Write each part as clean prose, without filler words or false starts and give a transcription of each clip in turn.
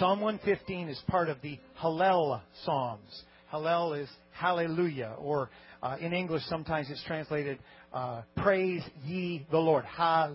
Psalm 115 is part of the Hallel Psalms. Hallel is hallelujah, or in English sometimes it's translated praise ye the Lord.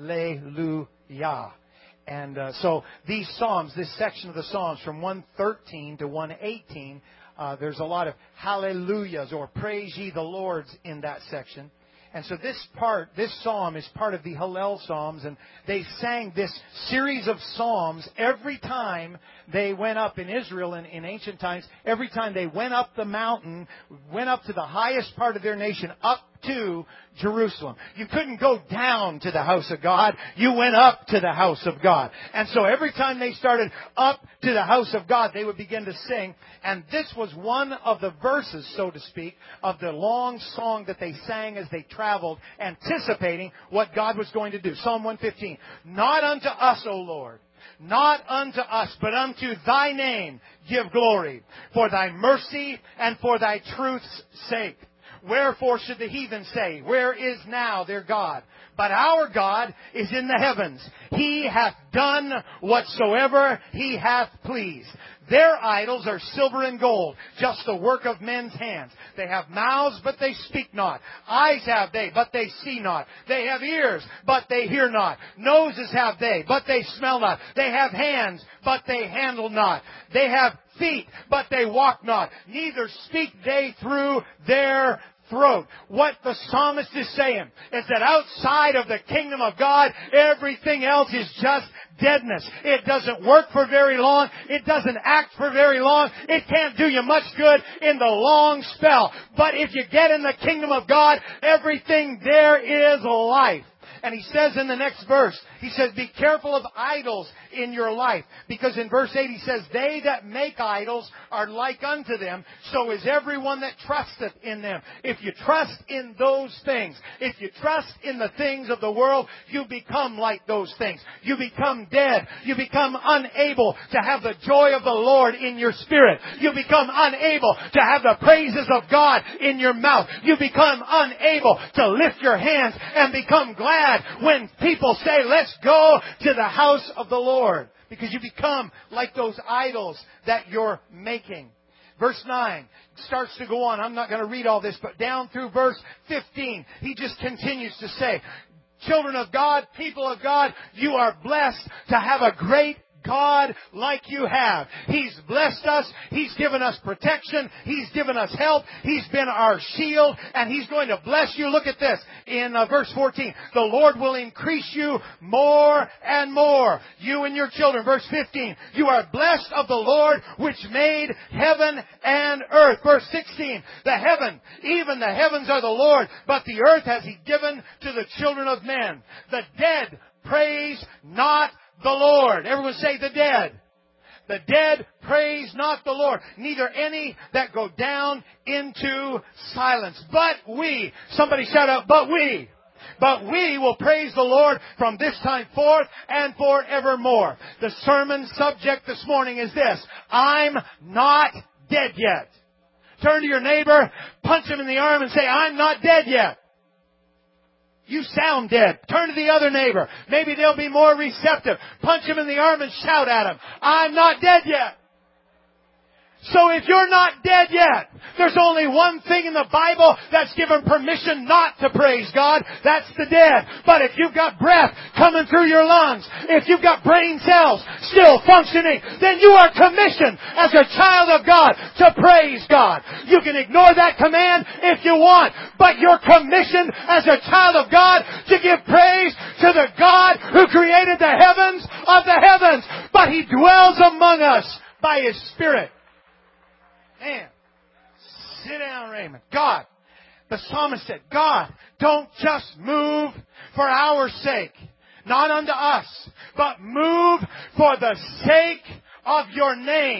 Hallelujah. And so these Psalms, this section of the Psalms from 113 to 118, there's a lot of hallelujahs or praise ye the Lords in that section. And so this psalm is part of the Hallel Psalms, and they sang this series of psalms every time they went up in Israel in ancient times. Every time they went up the mountain, went up to the highest part of their nation, up to Jerusalem. You couldn't go down to the house of God. You went up to the house of God. And so every time they started up to the house of God, they would begin to sing. And this was one of the verses, so to speak, of the long song that they sang as they traveled, anticipating what God was going to do. Psalm 115. Not unto us, O Lord, not unto us, but unto Thy name give glory, for Thy mercy and for Thy truth's sake. Wherefore should the heathen say, where is now their God? But our God is in the heavens. He hath done whatsoever He hath pleased. Their idols are silver and gold, just the work of men's hands. They have mouths, but they speak not. Eyes have they, but they see not. They have ears, but they hear not. Noses have they, but they smell not. They have hands, but they handle not. They have feet, but they walk not. Neither speak they through their throat. What the psalmist is saying is that outside of the kingdom of God, everything else is just deadness. It doesn't work for very long. It doesn't act for very long. It can't do you much good in the long spell. But if you get in the kingdom of God, everything there is life. And he says in the next verse, he says, be careful of idols in your life. Because in verse 8 he says, they that make idols are like unto them, so is everyone that trusteth in them. If you trust in those things, if you trust in the things of the world, you become like those things. You become dead. You become unable to have the joy of the Lord in your spirit. You become unable to have the praises of God in your mouth. You become unable to lift your hands and become glad when people say, let's go to the house of the Lord. Because you become like those idols that you're making. Verse 9 starts to go on. I'm not going to read all this, but down through verse 15, he just continues to say, children of God, people of God, you are blessed to have a great God like you have. He's blessed us. He's given us protection. He's given us help. He's been our shield, and He's going to bless you. Look at this in verse 14. The Lord will increase you more and more, you and your children. Verse 15. You are blessed of the Lord which made heaven and earth. Verse 16. Even the heavens are the Lord, but the earth has He given to the children of men. The dead praise not the Lord. Everyone say the dead. The dead praise not the Lord, neither any that go down into silence. But we, somebody shout out, but we will praise the Lord from this time forth and forevermore. The sermon subject this morning is this: I'm not dead yet. Turn to your neighbor, punch him in the arm and say, I'm not dead yet. You sound dead. Turn to the other neighbor. Maybe they'll be more receptive. Punch him in the arm and shout at him, I'm not dead yet. So if you're not dead yet, there's only one thing in the Bible that's given permission not to praise God. That's the dead. But if you've got breath coming through your lungs, if you've got brain cells still functioning, then you are commissioned as a child of God to praise God. You can ignore that command if you want, but you're commissioned as a child of God to give praise to the God who created the heavens of the heavens. But He dwells among us by His Spirit. Man, sit down, Raymond. God, the psalmist said, God, don't just move for our sake, not unto us, but move for the sake of your name.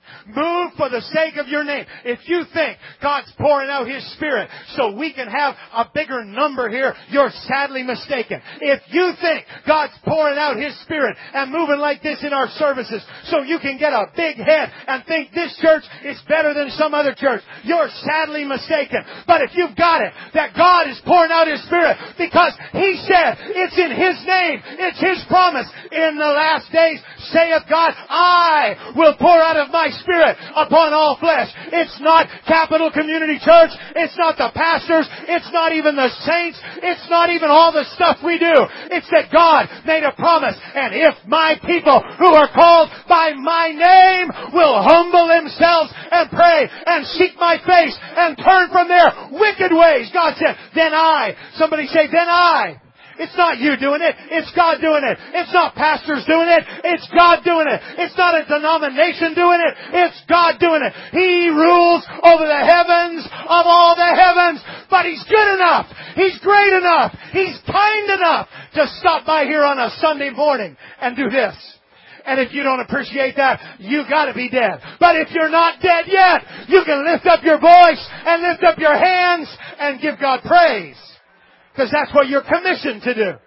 Move for the sake of your name. If you think God's pouring out His Spirit so we can have a bigger number here, you're sadly mistaken. If you think God's pouring out His Spirit and moving like this in our services so you can get a big head and think this church is better than some other church, you're sadly mistaken. But if you've got it, that God is pouring out His Spirit because He said it's in His name, it's His promise. In the last days, saith God, I will pour out of my Spirit upon all flesh. It's not Capital Community Church. It's not the pastors. It's not even the saints. It's not even all the stuff we do. It's that God made a promise. And if my people who are called by my name will humble themselves and pray and seek my face and turn from their wicked ways, God said, then I. Somebody say, then I. It's not you doing it. It's God doing it. It's not pastors doing it. It's God doing it. It's not a denomination doing it. It's God doing it. He rules over the heavens of all the heavens. But He's good enough. He's great enough. He's kind enough to stop by here on a Sunday morning and do this. And if you don't appreciate that, you gotta be dead. But if you're not dead yet, you can lift up your voice and lift up your hands and give God praise. Because that's what you're commissioned to do.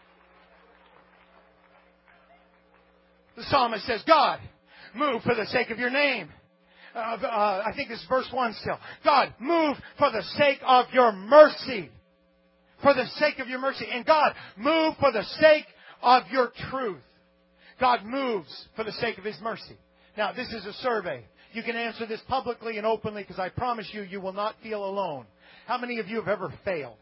The psalmist says, God, move for the sake of your name. I think it's verse 1 still. God, move for the sake of your mercy. For the sake of your mercy. And God, move for the sake of your truth. God moves for the sake of His mercy. Now, this is a survey. You can answer this publicly and openly because I promise you, you will not feel alone. How many of you have ever failed?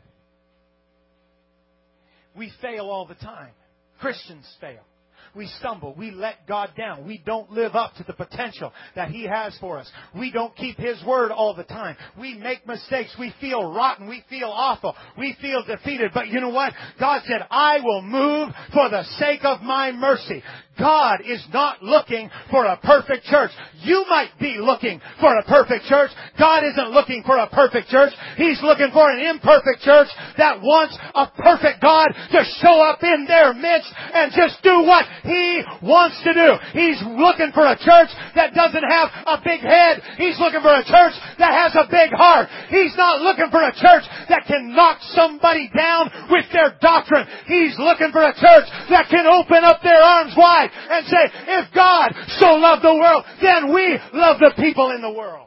We fail all the time. Christians fail. We stumble. We let God down. We don't live up to the potential that He has for us. We don't keep His word all the time. We make mistakes. We feel rotten. We feel awful. We feel defeated. But you know what? God said, I will move for the sake of my mercy. God is not looking for a perfect church. You might be looking for a perfect church. God isn't looking for a perfect church. He's looking for an imperfect church that wants a perfect God to show up in their midst and just do what He wants to do. He's looking for a church that doesn't have a big head. He's looking for a church that has a big heart. He's not looking for a church that can knock somebody down with their doctrine. He's looking for a church that can open up their arms wide and say, if God so loved the world, then we love the people in the world.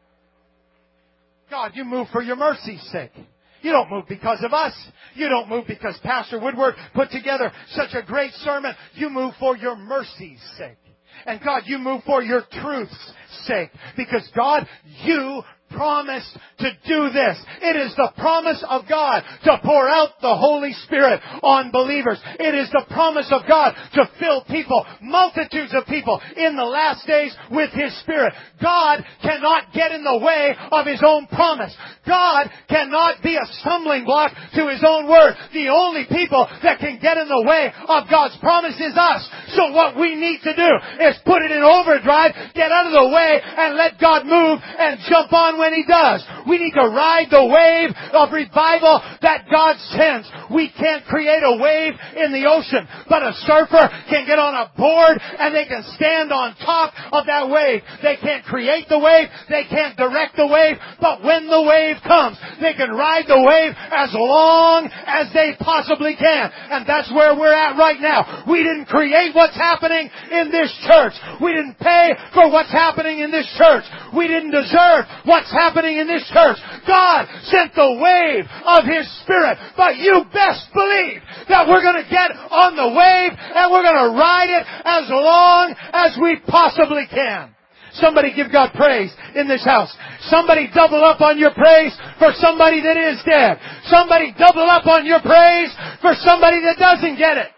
God, you move for your mercy's sake. You don't move because of us. You don't move because Pastor Woodward put together such a great sermon. You move for your mercy's sake. And God, you move for your truth's sake. Because God, you promised to do this. It is the promise of God to pour out the Holy Spirit on believers. It is the promise of God to fill people, multitudes of people, in the last days with His Spirit. God cannot get in the way of His own promise. God cannot be a stumbling block to His own word. The only people that can get in the way of God's promise is us. So what we need to do is put it in overdrive, get out of the way, and let God move and jump on when He does. We need to ride the wave of revival that God sends. We can't create a wave in the ocean, but a surfer can get on a board and they can stand on top of that wave. They can't create the wave. They can't direct the wave. But when the wave comes, they can ride the wave as long as they possibly can. And that's where we're at right now. We didn't create what's happening in this church. We didn't pay for what's happening in this church. We didn't deserve what's happening in this church. God sent the wave of His Spirit. But you best believe that we're going to get on the wave and we're going to ride it as long as we possibly can. Somebody give God praise in this house. Somebody double up on your praise for somebody that is dead. Somebody double up on your praise for somebody that doesn't get it.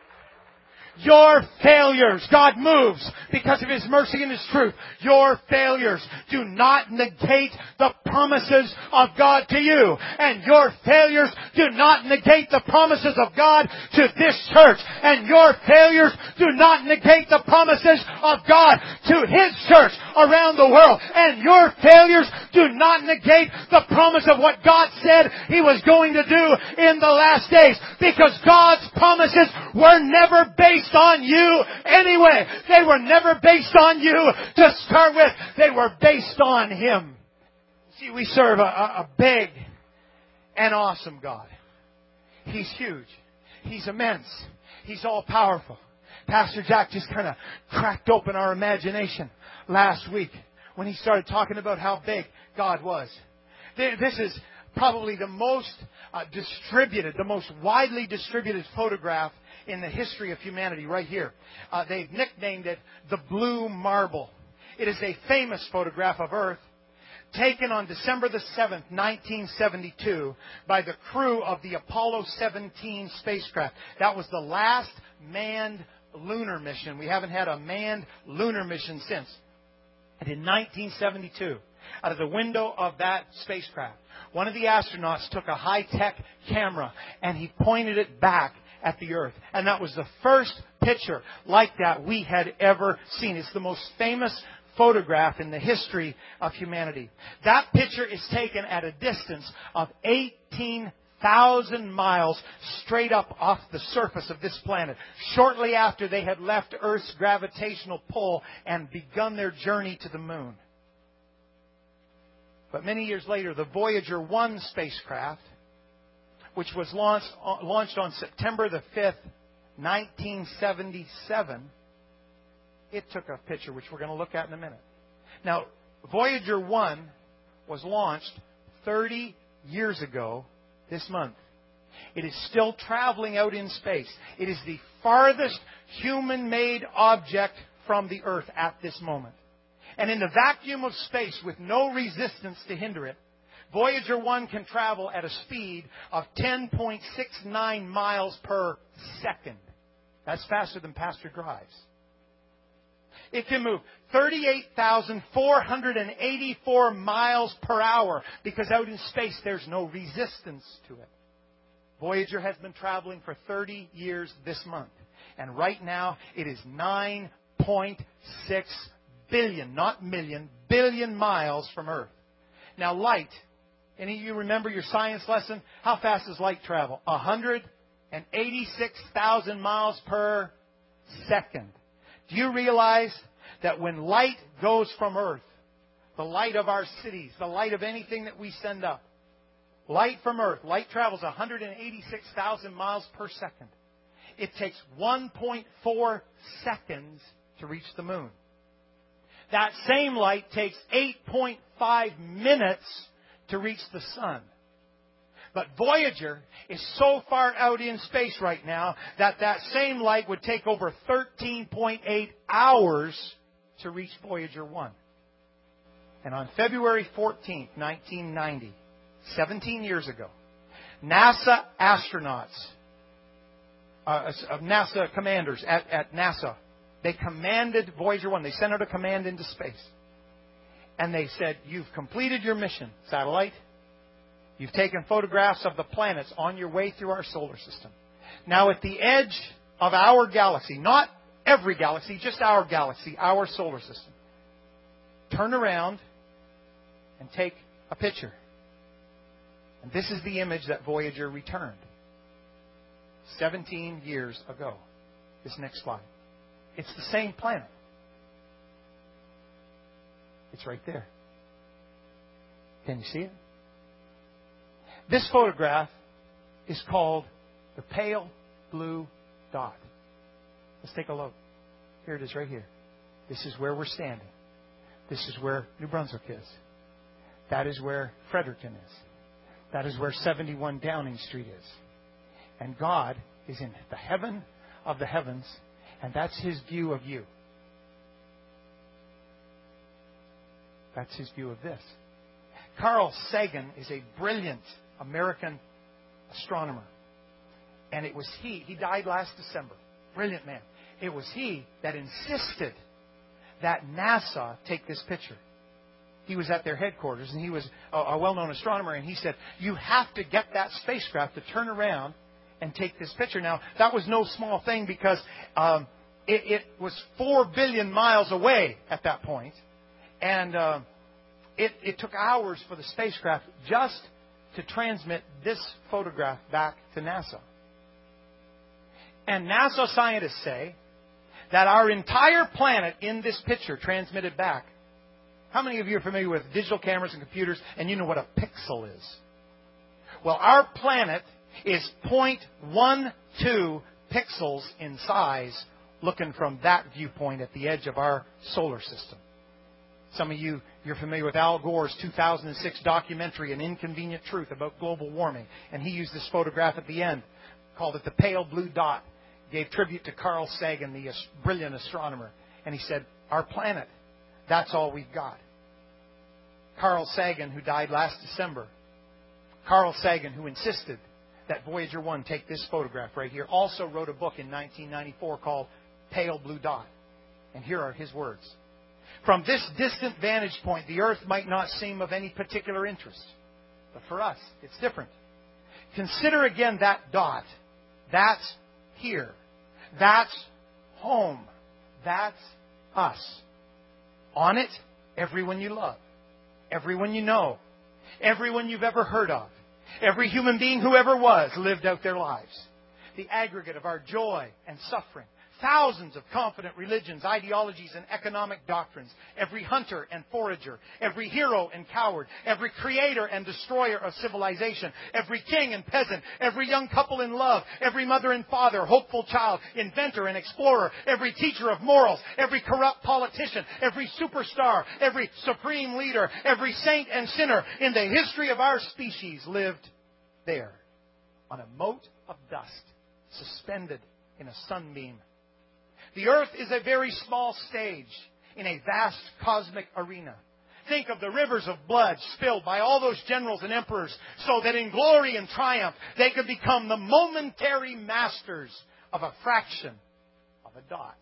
Your failures, God moves because of His mercy and His truth. Your failures do not negate the promises of God to you. And your failures do not negate the promises of God to this church. And your failures do not negate the promises of God to His church around the world. And your failures do not negate the promise of what God said He was going to do in the last days. Because God's promises were never based based on you anyway. They were never based on you to start with. They were based on Him. See, we serve a big and awesome God. He's huge. He's immense. He's all-powerful. Pastor Jack just kind of cracked open our imagination last week when he started talking about how big God was. This is probably the most distributed, the most widely distributed photograph in the history of humanity right here. They've nicknamed it the Blue Marble. It is a famous photograph of Earth taken on December the 7th, 1972 by the crew of the Apollo 17 spacecraft. That was the last manned lunar mission. We haven't had a manned lunar mission since. And in 1972, out of the window of that spacecraft, one of the astronauts took a high-tech camera and he pointed it back at the Earth. And that was the first picture like that we had ever seen. It's the most famous photograph in the history of humanity. That picture is taken at a distance of 18,000 miles straight up off the surface of this planet, shortly after they had left Earth's gravitational pull and begun their journey to the moon. But many years later, the Voyager 1 spacecraft, which was launched on September the 5th, 1977, it took a picture, which we're going to look at in a minute. Now, Voyager 1 was launched 30 years ago this month. It is still traveling out in space. It is the farthest human-made object from the Earth at this moment. And in the vacuum of space with no resistance to hinder it, Voyager 1 can travel at a speed of 10.69 miles per second. That's faster than Pastor drives. It can move 38,484 miles per hour because out in space there's no resistance to it. Voyager has been traveling for 30 years this month. And right now it is 9.6 billion, not million, billion miles from Earth. Now light, any of you remember your science lesson? How fast does light travel? 186,000 miles per second. Do you realize that when light goes from Earth, the light of our cities, the light of anything that we send up, light from Earth, light travels 186,000 miles per second. It takes 1.4 seconds to reach the moon. That same light takes 8.5 minutes to reach the sun. But Voyager is so far out in space right now that same light would take over 13.8 hours to reach Voyager 1. And on February 14th, 1990, 17 years ago, NASA astronauts, NASA commanders at NASA, they commanded Voyager 1. They sent out a command into space. And they said, "You've completed your mission, satellite. You've taken photographs of the planets on your way through our solar system. Now at the edge of our galaxy, not every galaxy, just our galaxy, our solar system, turn around and take a picture." And this is the image that Voyager returned 17 years ago. This next slide. It's the same planet. It's right there. Can you see it? This photograph is called the pale blue dot. Let's take a look. Here it is right here. This is where we're standing. This is where New Brunswick is. That is where Fredericton is. That is where 71 Downing Street is. And God is in the heaven of the heavens, and that's His view of you. That's His view of this. Carl Sagan is a brilliant American astronomer. And it was he died last December. Brilliant man. It was he that insisted that NASA take this picture. He was at their headquarters, and he was a well-known astronomer, and he said, "You have to get that spacecraft to turn around and take this picture." Now, that was no small thing because it was 4 billion miles away at that point. And it took hours for the spacecraft just to transmit this photograph back to NASA. And NASA scientists say that our entire planet in this picture transmitted back. How many of you are familiar with digital cameras and computers and you know what a pixel is? Well, our planet is 0.12 pixels in size looking from that viewpoint at the edge of our solar system. Some of you, you're familiar with Al Gore's 2006 documentary, An Inconvenient Truth, about global warming. And he used this photograph at the end, called it the pale blue dot. Gave tribute to Carl Sagan, the brilliant astronomer. And he said, our planet, that's all we've got. Carl Sagan, who died last December. Carl Sagan, who insisted that Voyager 1 take this photograph right here, also wrote a book in 1994 called Pale Blue Dot. And here are his words. From this distant vantage point, the Earth might not seem of any particular interest. But for us, it's different. Consider again that dot. That's here. That's home. That's us. On it, everyone you love. Everyone you know. Everyone you've ever heard of. Every human being who ever was lived out their lives. The aggregate of our joy and suffering. Thousands of confident religions, ideologies, and economic doctrines. Every hunter and forager. Every hero and coward. Every creator and destroyer of civilization. Every king and peasant. Every young couple in love. Every mother and father. Hopeful child. Inventor and explorer. Every teacher of morals. Every corrupt politician. Every superstar. Every supreme leader. Every saint and sinner in the history of our species lived there. On a mote of dust. Suspended in a sunbeam. The Earth is a very small stage in a vast cosmic arena. Think of the rivers of blood spilled by all those generals and emperors so that in glory and triumph they could become the momentary masters of a fraction of a dot.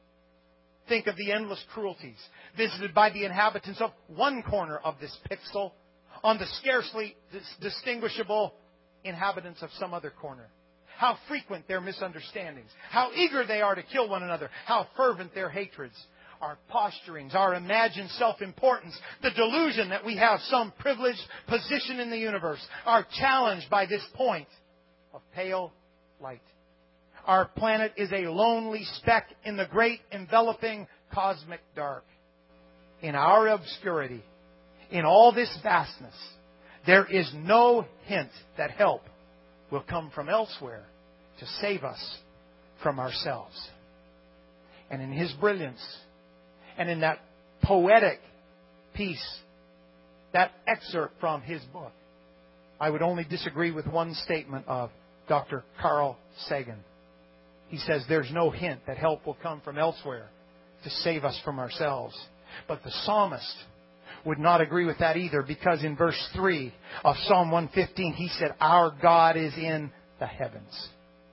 Think of the endless cruelties visited by the inhabitants of one corner of this pixel on the scarcely distinguishable inhabitants of some other corner. How frequent their misunderstandings. How eager they are to kill one another. How fervent their hatreds. Our posturings, our imagined self-importance, the delusion that we have some privileged position in the universe are challenged by this point of pale light. Our planet is a lonely speck in the great enveloping cosmic dark. In our obscurity, in all this vastness, there is no hint that help will come from elsewhere to save us from ourselves. And in His brilliance, and in that poetic piece, that excerpt from His book, I would only disagree with one statement of Dr. Carl Sagan. He says there's no hint that help will come from elsewhere to save us from ourselves. But the psalmist would not agree with that either, because in verse 3 of Psalm 115, he said, our God is in the heavens.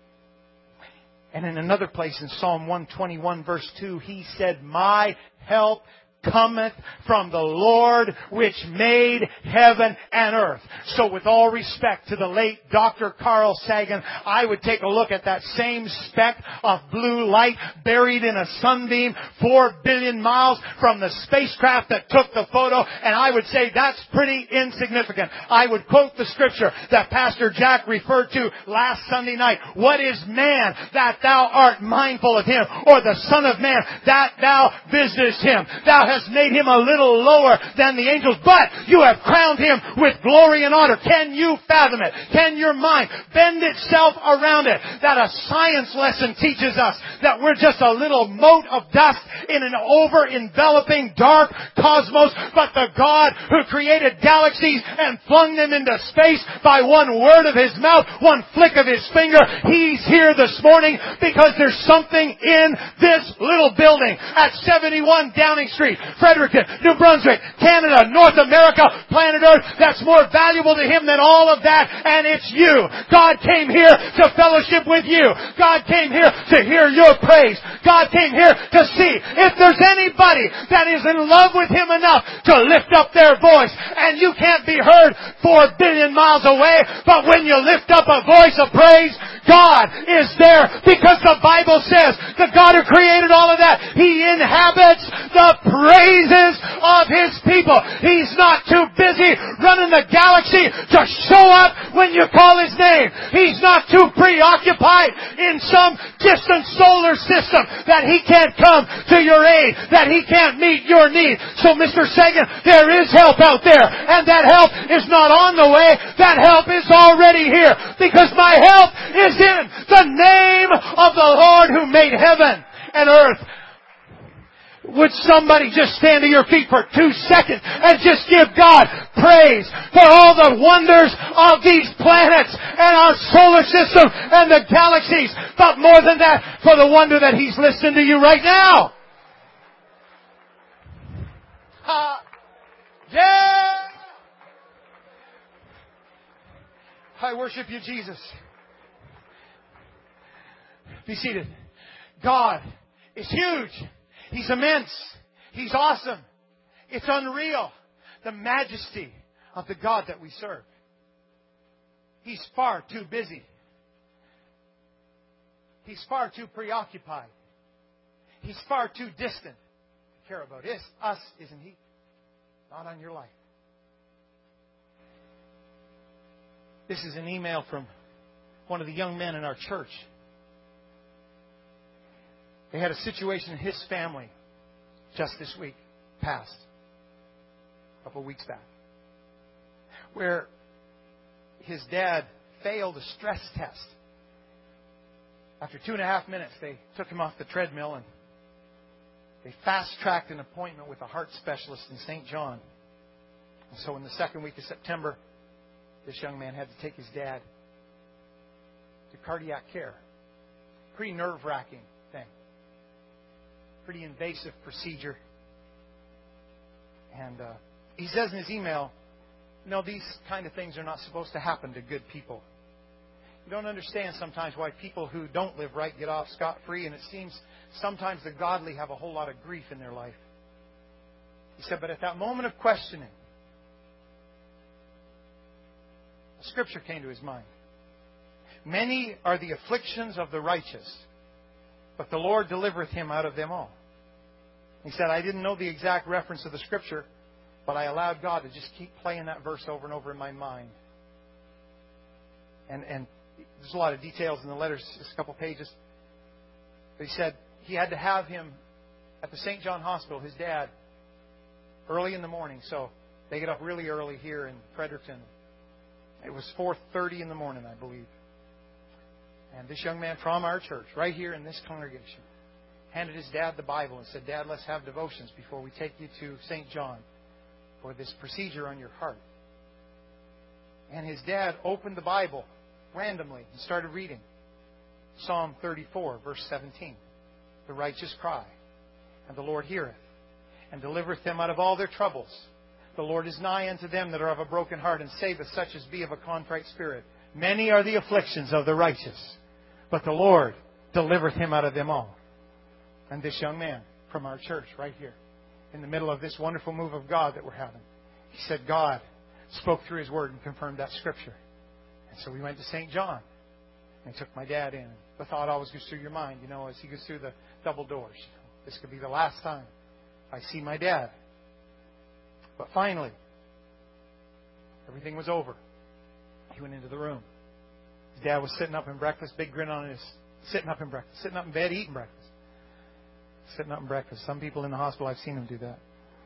And in another place in Psalm 121, verse 2, he said, my help cometh from the Lord which made heaven and earth. So with all respect to the late Dr. Carl Sagan, I would take a look at that same speck of blue light buried in a sunbeam 4 billion miles from the spacecraft that took the photo, and I would say that's pretty insignificant. I would quote the scripture that Pastor Jack referred to last Sunday night. What is man that thou art mindful of him, or the Son of Man that thou visitest him? Thou hast made him a little lower than the angels, but you have crowned him with glory and honor. Can you fathom it? Can your mind bend itself around it? That a science lesson teaches us that we're just a little mote of dust in an over-enveloping dark cosmos, but the God who created galaxies and flung them into space by one word of His mouth, one flick of His finger, He's here this morning because there's something in this little building at 71 Downing Street, Fredericton, New Brunswick, Canada, North America, planet Earth, that's more valuable to Him than all of that, and it's you. God came here to fellowship with you. God came here to hear your praise. God came here to see if there's anybody that is in love with Him enough to lift up their voice. And you can't be heard 4 billion miles away, but when you lift up a voice of praise, God is there, because the Bible says the God who created all of that, He inhabits the praises of His people. He's not too busy running the galaxy to show up when you call His name. He's not too preoccupied in some distant solar system that He can't come to your aid, that He can't meet your need. So Mr. Sagan, there is help out there. And that help is not on the way. That help is already here. Because my help is in the name of the Lord who made heaven and earth. Would somebody just stand to your feet for 2 seconds and just give God praise for all the wonders of these planets and our solar system and the galaxies, but more than that, for the wonder that He's listening to you right now. Yeah! I worship You, Jesus. Be seated. God is huge. He's immense. He's awesome. It's unreal. The majesty of the God that we serve. He's far too busy. He's far too preoccupied. He's far too distant to care about us, isn't He? Not on your life. This is an email from one of the young men in our church. They had a situation in his family just this week past, a couple of weeks back, where his dad failed a stress test. After 2.5 minutes, they took him off the treadmill and they fast-tracked an appointment with a heart specialist in St. John. And so in the second week of September, this young man had to take his dad to cardiac care. Pretty nerve-wracking thing. Pretty invasive procedure. And he says in his email, these kind of things are not supposed to happen to good people. You don't understand sometimes why people who don't live right get off scot-free, and it seems sometimes the godly have a whole lot of grief in their life. He said, but at that moment of questioning, a scripture came to his mind. Many are the afflictions of the righteous, but the Lord delivereth him out of them all. He said, I didn't know the exact reference of the scripture, but I allowed God to just keep playing that verse over and over in my mind. And there's a lot of details in the letters, just a couple pages. But he said he had to have him at the St. John Hospital, his dad, early in the morning. So they get up really early here in Fredericton. It was 4:30 in the morning, I believe. And this young man from our church, right here in this congregation, handed his dad the Bible and said, Dad, let's have devotions before we take you to St. John for this procedure on your heart. And his dad opened the Bible randomly and started reading Psalm 34, verse 17. The righteous cry, and the Lord heareth, and delivereth them out of all their troubles. The Lord is nigh unto them that are of a broken heart, and saveth such as be of a contrite spirit. Many are the afflictions of the righteous, but the Lord delivereth him out of them all. And this young man from our church right here, in the middle of this wonderful move of God that we're having, he said God spoke through His Word and confirmed that Scripture. And so we went to St. John and took my dad in. The thought always goes through your mind, as he goes through the double doors. This could be the last time I see my dad. But finally, everything was over. He went into the room. His dad was sitting up in breakfast, big grin on his, sitting up in bed, eating breakfast. Sitting up in breakfast. Some people in the hospital, I've seen them do that.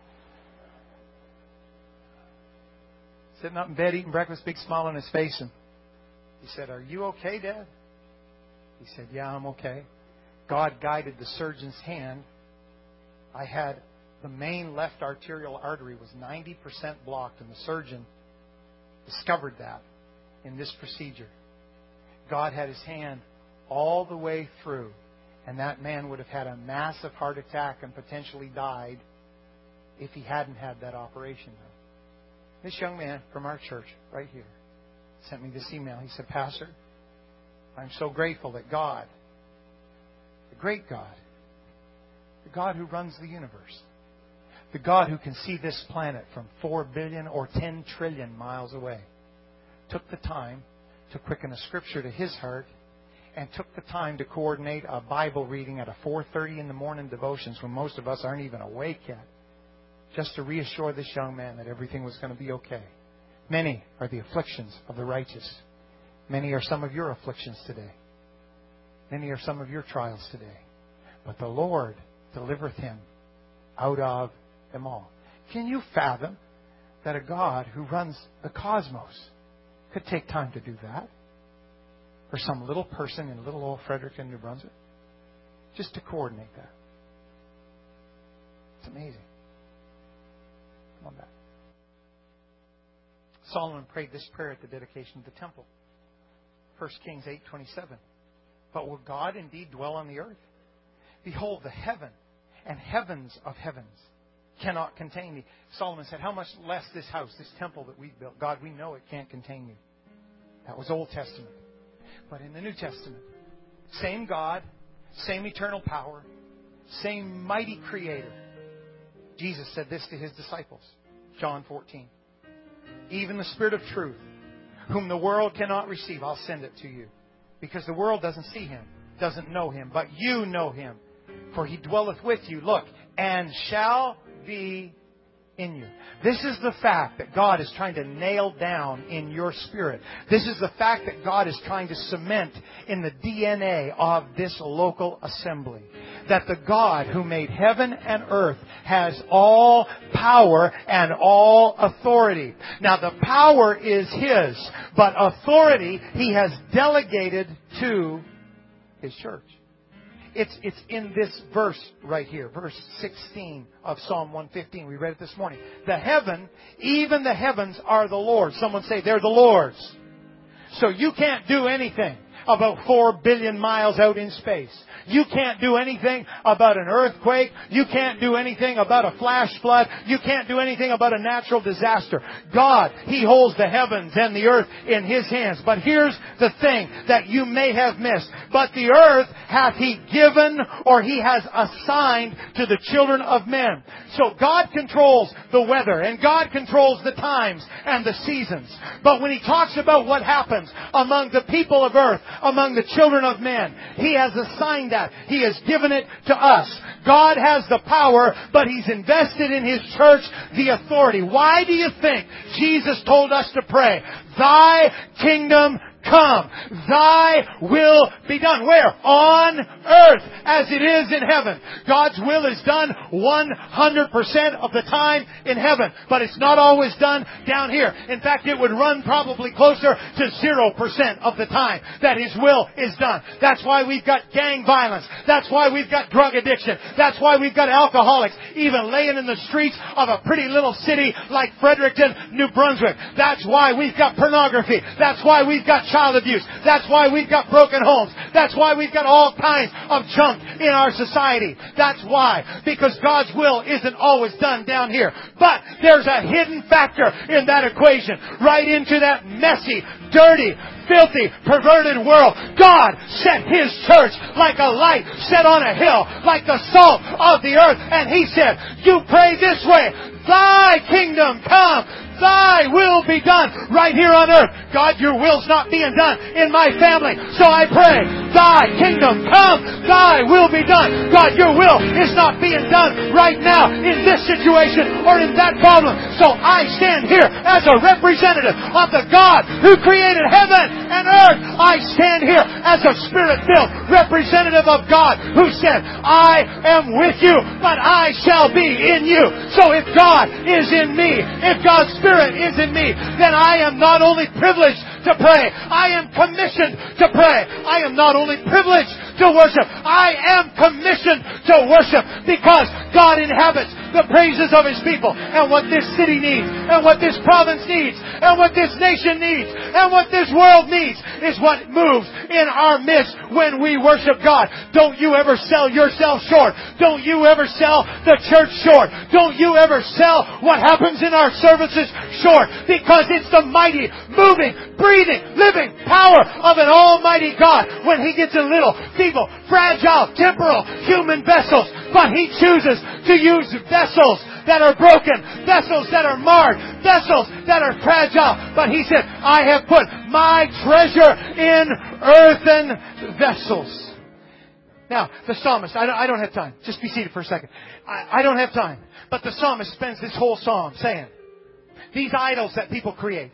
Sitting up in bed, eating breakfast, big smile on his face. And he said, Are you okay, Dad? He said, Yeah, I'm okay. God guided the surgeon's hand. I had the main left arterial artery was 90% blocked, and the surgeon discovered that in this procedure. God had His hand all the way through, and that man would have had a massive heart attack and potentially died if he hadn't had that operation done. This young man from our church right here sent me this email. He said, Pastor, I'm so grateful that God, the great God, the God who runs the universe, the God who can see this planet from 4 billion or 10 trillion miles away, took the time to quicken a scripture to His heart and took the time to coordinate a Bible reading at a 4:30 in the morning devotions when most of us aren't even awake yet, just to reassure this young man that everything was going to be okay. Many are the afflictions of the righteous. Many are some of your afflictions today. Many are some of your trials today. But the Lord delivereth him out of them all. Can you fathom that a God who runs the cosmos could take time to do that? For some little person in little old Fredericton, New Brunswick? Just to coordinate that. It's amazing. Come on back. Solomon prayed this prayer at the dedication of the temple. 1 Kings 8:27. But will God indeed dwell on the earth? Behold, the heaven and heavens of heavens cannot contain thee. Solomon said, how much less this house, this temple that we've built? God, we know it can't contain you. That was Old Testament. But in the New Testament, same God, same eternal power, same mighty Creator. Jesus said this to His disciples, John 14. Even the Spirit of truth, whom the world cannot receive, I'll send it to you. Because the world doesn't see Him, doesn't know Him, but you know Him. For He dwelleth with you, look, and shall be in you. This is the fact that God is trying to nail down in your spirit. This is the fact that God is trying to cement in the DNA of this local assembly. That the God who made heaven and earth has all power and all authority. Now the power is His, but authority He has delegated to His church. It's in this verse right here, verse 16 of Psalm 115. We read it this morning. The heaven, even the heavens are the Lord's. Someone say, they're the Lord's. So you can't do anything about 4 billion miles out in space. You can't do anything about an earthquake. You can't do anything about a flash flood. You can't do anything about a natural disaster. God, He holds the heavens and the earth in His hands. But here's the thing that you may have missed. But the earth hath He given, or He has assigned to the children of men. So God controls the weather, and God controls the times and the seasons. But when He talks about what happens among the people of earth, among the children of men, He has assigned that. He has given it to us. God has the power, but He's invested in His church the authority. Why do you think Jesus told us to pray, Thy kingdom come, Thy will be done? Where? On earth as it is in heaven. God's will is done 100% of the time in heaven. But it's not always done down here. In fact, it would run probably closer to 0% of the time that His will is done. That's why we've got gang violence. That's why we've got drug addiction. That's why we've got alcoholics even laying in the streets of a pretty little city like Fredericton, New Brunswick. That's why we've got pornography. That's why we've got child abuse. That's why we've got broken homes. That's why we've got all kinds of junk in our society. That's why. Because God's will isn't always done down here. But there's a hidden factor in that equation. Right into that messy, dirty, filthy, perverted world. God set His church like a light set on a hill, like the salt of the earth. And He said, you pray this way, Thy kingdom come, Thy will be done right here on earth. God, your will's not being done in my family. So I pray, Thy kingdom come, Thy will be done. God, your will is not being done right now in this situation or in that problem. So I stand here as a representative of the God who created heaven and earth. I stand here as a Spirit-filled representative of God who said, I am with you, but I shall be in you. So if God is in me, if God's Spirit is in me, then I am not only privileged to pray, I am commissioned to pray. I am not only privileged to worship, I am commissioned to worship, because God inhabits the praises of His people. And what this city needs, and what this province needs, and what this nation needs, and what this world needs is what moves in our midst when we worship God. Don't you ever sell yourself short. Don't you ever sell the church short. Don't you ever sell what happens in our services short, because it's the mighty, moving, breathing, living power of an almighty God. When He gets a little, feeble, fragile, temporal, human vessels, but He chooses to use vessels that are broken, vessels that are marred, vessels that are fragile. But He said, I have put my treasure in earthen vessels. Now, the psalmist, I don't have time. Just be seated for a second. I don't have time. But the psalmist spends this whole psalm saying, These idols that people create.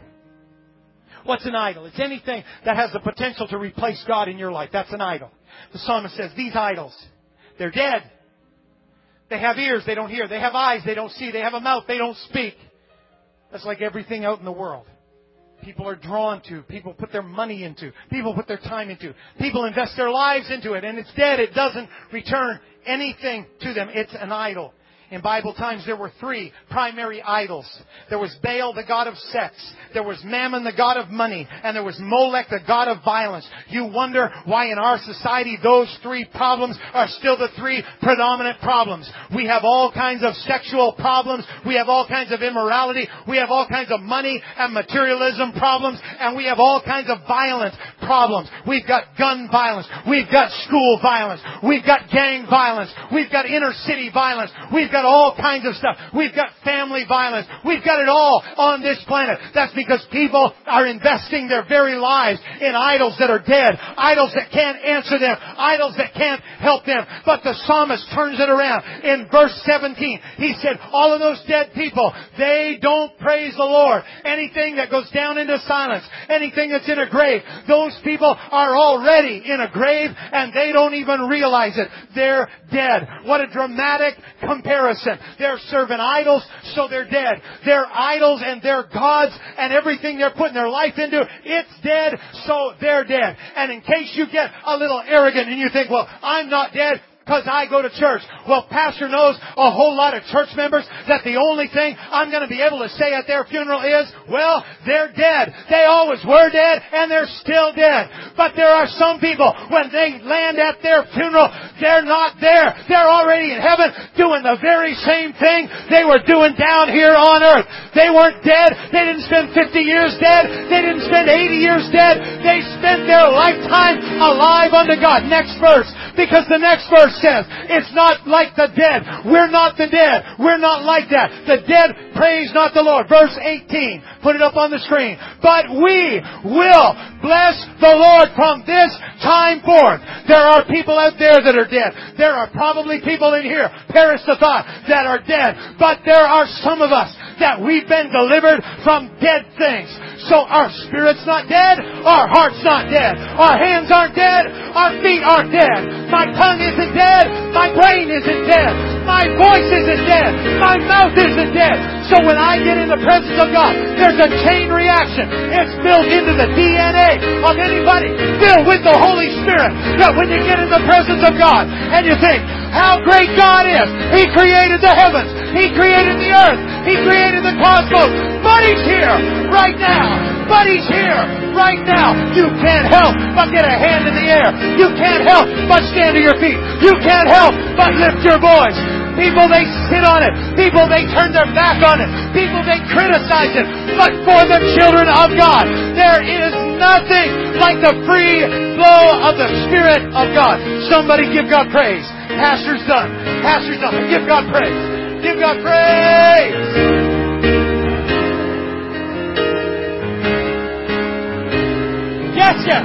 What's an idol? It's anything that has the potential to replace God in your life. That's an idol. The psalmist says, these idols, they're dead. They have ears, they don't hear. They have eyes, they don't see. They have a mouth, they don't speak. That's like everything out in the world. People are drawn to. People put their money into. People put their time into. People invest their lives into it. And it's dead. It doesn't return anything to them. It's an idol. In Bible times, there were 3 primary idols. There was Baal, the god of sex. There was Mammon, the god of money. And there was Molech, the god of violence. You wonder why in our society those 3 problems are still the 3 predominant problems. We have all kinds of sexual problems. We have all kinds of immorality. We have all kinds of money and materialism problems. And we have all kinds of violent problems. We've got gun violence. We've got school violence. We've got gang violence. We've got inner city violence. We've got all kinds of stuff. We've got family violence. We've got it all on this planet. That's because people are investing their very lives in idols that are dead. Idols that can't answer them. Idols that can't help them. But the psalmist turns it around. In verse 17, he said, all of those dead people, they don't praise the Lord. Anything that goes down into silence, anything that's in a grave, those people are already in a grave and they don't even realize it. They're dead. What a dramatic comparison. They're serving idols, so they're dead. They're idols and they're gods, and everything they're putting their life into, it's dead, so they're dead. And in case you get a little arrogant and you think, well, I'm not dead because I go to church. Well, pastor knows a whole lot of church members that the only thing I'm going to be able to say at their funeral is, well, they're dead. They always were dead and they're still dead. But there are some people, when they land at their funeral, they're not there. They're already in heaven doing the very same thing they were doing down here on earth. They weren't dead. They didn't spend 50 years dead. They didn't spend 80 years dead. They spent their lifetime alive unto God. Next verse. Because the next verse says, it's not like the dead. We're not the dead. We're not like that. The dead praise not the Lord. Verse 18. Put it up on the screen. But we will bless the Lord from this time forth. There are people out there that are dead. There are probably people in here, perish the thought, that are dead. But there are some of us that we've been delivered from dead things. So our spirit's not dead. Our heart's not dead. Our hands aren't dead. Our feet aren't dead. My tongue isn't dead. My brain isn't dead. My voice isn't dead. My mouth isn't dead. So when I get in the presence of God, there's a chain reaction. It's built into the DNA of anybody filled with the Holy Spirit. That when you get in the presence of God and you think how great God is. He created the heavens. He created the earth. He created the cosmos. But He's here right now. But He's here right now. You can't help but get a hand in the air. You can't help but stand to your feet. You can't help but lift your voice. People, they sit on it. People, they turn their back on it. People, they criticize it. But for the children of God, there is nothing like the free flow of the Spirit of God. Somebody give God praise. Pastor's done. Pastor's done. Give God praise. Give God praise. Yes, yes.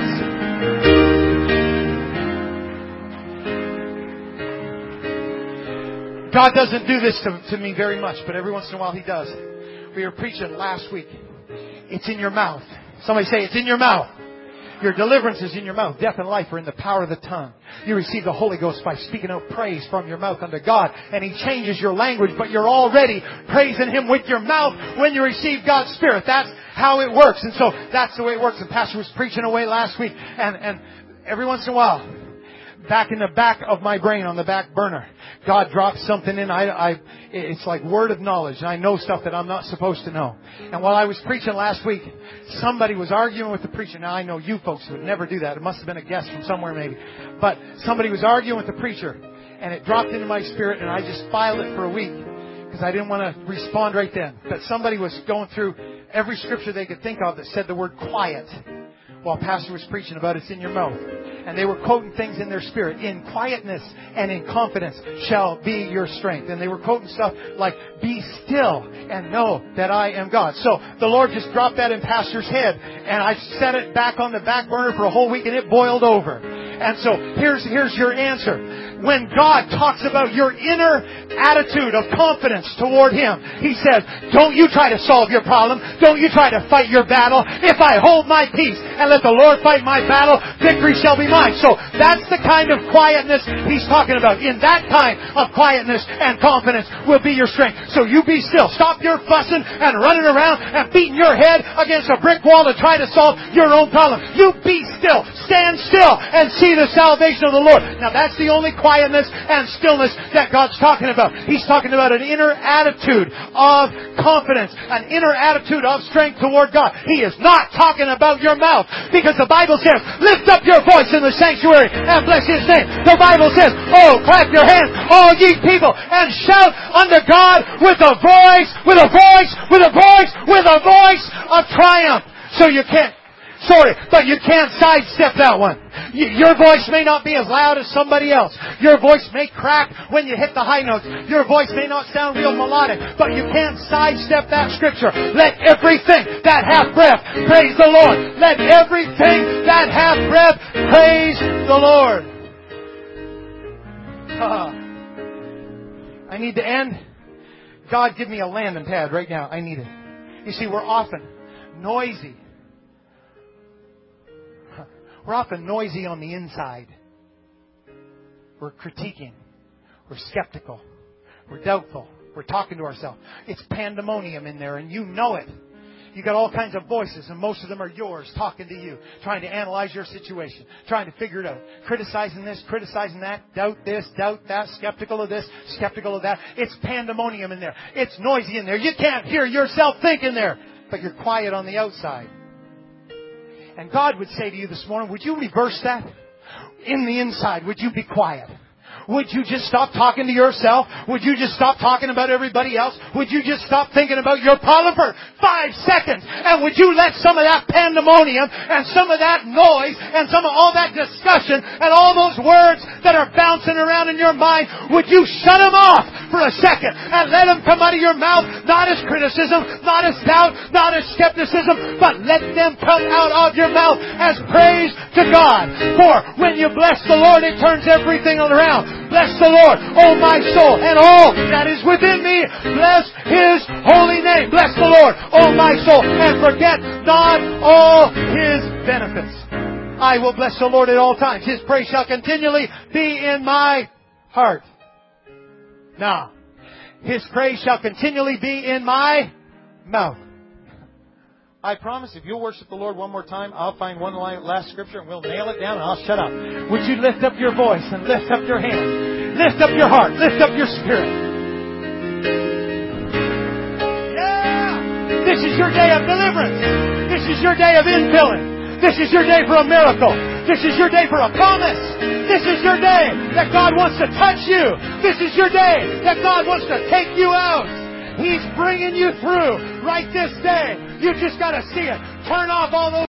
God doesn't do this to me very much, but every once in a while He does. We were preaching last week. It's in your mouth. Somebody say, it's in your mouth. Your deliverance is in your mouth. Death and life are in the power of the tongue. You receive the Holy Ghost by speaking out praise from your mouth unto God. And He changes your language, but you're already praising Him with your mouth when you receive God's Spirit. That's how it works. And so that's the way it works. The pastor was preaching away last week. And every once in a while, back in the back of my brain, on the back burner, God drops something in. It's like word of knowledge. And I know stuff that I'm not supposed to know. And while I was preaching last week, somebody was arguing with the preacher. Now, I know you folks would never do that. It must have been a guest from somewhere maybe. But somebody was arguing with the preacher. And it dropped into my spirit. And I just filed it for a week. Because I didn't want to respond right then. But somebody was going through every scripture they could think of that said the word quiet. While pastor was preaching about it's in your mouth. And they were quoting things in their spirit. In quietness and in confidence shall be your strength. And they were quoting stuff like, be still and know that I am God. So the Lord just dropped that in pastor's head. And I set it back on the back burner for a whole week and it boiled over. And so here's your answer. When God talks about your inner attitude of confidence toward Him, He says, don't you try to solve your problem. Don't you try to fight your battle. If I hold my peace and let the Lord fight my battle, victory shall be mine. So that's the kind of quietness He's talking about. In that kind of quietness and confidence will be your strength. So you be still. Stop your fussing and running around and beating your head against a brick wall to try to solve your own problem. You be still. Stand still and see the salvation of the Lord. Now that's the only quietness and stillness that God's talking about. He's talking about an inner attitude of confidence, an inner attitude of strength toward God. He is not talking about your mouth, because the Bible says, lift up your voice in the sanctuary and bless His name. The Bible says, oh, clap your hands, all ye people, and shout unto God with a voice, with a voice, with a voice, with a voice of triumph. So you can't, but you can't sidestep that one. Your voice may not be as loud as somebody else. Your voice may crack when you hit the high notes. Your voice may not sound real melodic, but you can't sidestep that scripture. Let everything that hath breath praise the Lord. Let everything that hath breath praise the Lord. I need to end. God, give me a landing pad right now. I need it. You see, we're often noisy. We're often noisy on the inside. We're critiquing. We're skeptical. We're doubtful. We're talking to ourselves. It's pandemonium in there, and you know it. You got all kinds of voices, and most of them are yours talking to you, trying to analyze your situation, trying to figure it out, criticizing this, criticizing that, doubt this, doubt that, skeptical of this, skeptical of that. It's pandemonium in there. It's noisy in there. You can't hear yourself think in there, but you're quiet on the outside. And God would say to you this morning, would you reverse that? In the inside, would you be quiet? Would you just stop talking to yourself? Would you just stop talking about everybody else? Would you just stop thinking about your problem for 5 seconds? And would you let some of that pandemonium and some of that noise and some of all that discussion and all those words that are bouncing around in your mind, would you shut them off for a second and let them come out of your mouth, not as criticism, not as doubt, not as skepticism, but let them come out of your mouth as praise to God. For when you bless the Lord, it turns everything around. Bless the Lord, oh my soul, and all that is within me. Bless His holy name. Bless the Lord, oh my soul, and forget not all His benefits. I will bless the Lord at all times. His praise shall continually be in my heart. Now, His praise shall continually be in my mouth. I promise if you'll worship the Lord one more time, I'll find one last scripture and we'll nail it down and I'll shut up. Would you lift up your voice and lift up your hands? Lift up your heart. Lift up your spirit. Yeah! This is your day of deliverance. This is your day of infilling. This is your day for a miracle. This is your day for a promise. This is your day that God wants to touch you. This is your day that God wants to take you out. He's bringing you through right this day. You just got to see it. Turn off all those